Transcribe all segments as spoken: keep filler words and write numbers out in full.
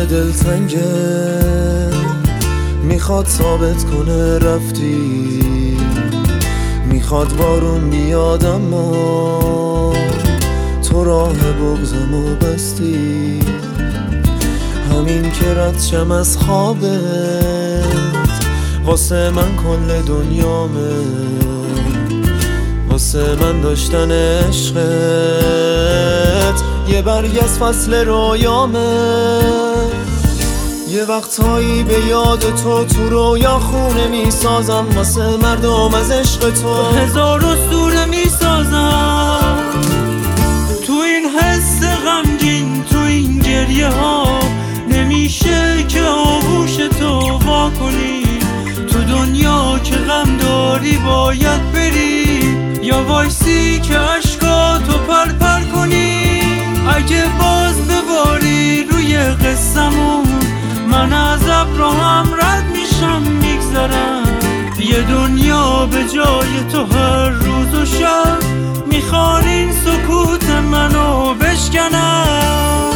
دلتنگه میخواد ثابت کنه رفتی، میخواد بارون بیاد اما تو راه بغضمو بستی. همین که رد شم از خوابت واسه من کل دنیامه، واسه من داشتن عشقت یه برگ از فصل رویامه. یه وقتایی به یاد تو تو رویا خونه میسازم، واسه مردم از عشق تو هزار اسطوره میسازم. تو این حس غمگین، تو این گریه ها نمیشه که آغوش تو وا کنی. تو دنیا که غم داری باید بری، یا وایسی که عشقاتو پر پر کنی. اگه باز بباری روی قصمون، من از ابرهم رد میشم میگذرم. یه دنیا به جای تو هر روز و شب میخوان این سکوت منو بشکنم.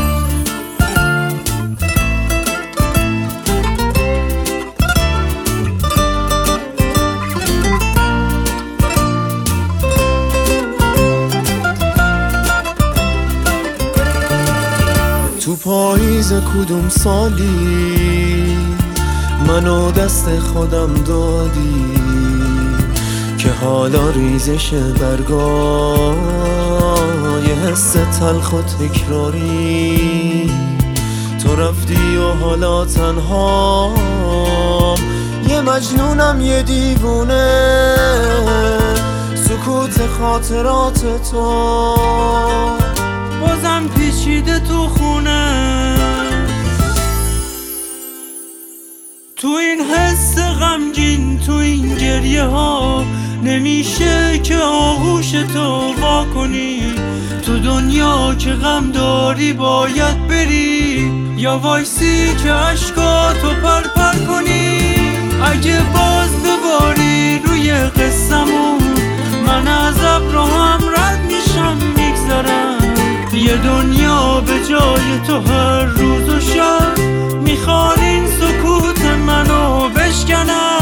تو پاییز کدوم سالی منو دست خودم دادی که حالا ریزش برگا یه حس تلخ و تکراری. تو رفتی و حالا تنهام، یه مجنونم یه دیوونه، سکوت خاطرات تو بازم پیچیده تو خونه. تو این حس غمگین، تو این گریه ها نمیشه که آغوش تو وا کنی. تو دنیا که غم داری باید بری، یا وایسی که عشقاتو پر پر کنی. اگه باز بباری روی قصمون، من از ابرهم رد میشم میگذرم. یه دنیا به جای تو هر روز و شب میخوان این سکوت منو بشکنم.